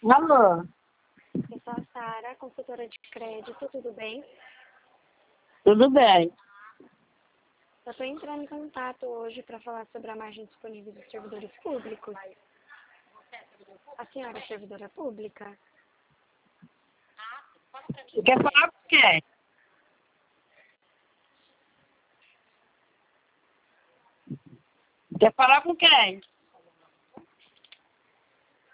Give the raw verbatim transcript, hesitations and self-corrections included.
Alô, Eu sou a Sara, consultora de crédito, tudo bem? tudo bem? Eu estou entrando em contato hoje para falar sobre a margem disponível dos servidores públicos. A senhora é servidora pública? Você quer falar com quem? Quer falar com quem?